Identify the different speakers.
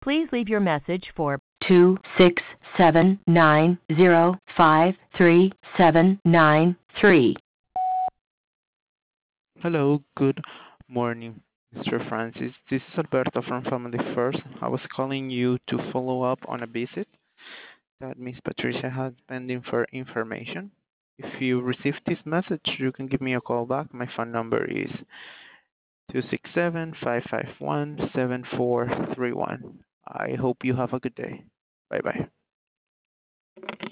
Speaker 1: Please leave your message for 26790537793.
Speaker 2: Hello, good morning, Mr. Francis. This is Alberto from Family First. I was calling you to follow up on a visit that Miss Patricia had pending for information. If you received this message, you can give me a call back. My phone number is 267-551-7431. I hope you have a good day. Bye bye.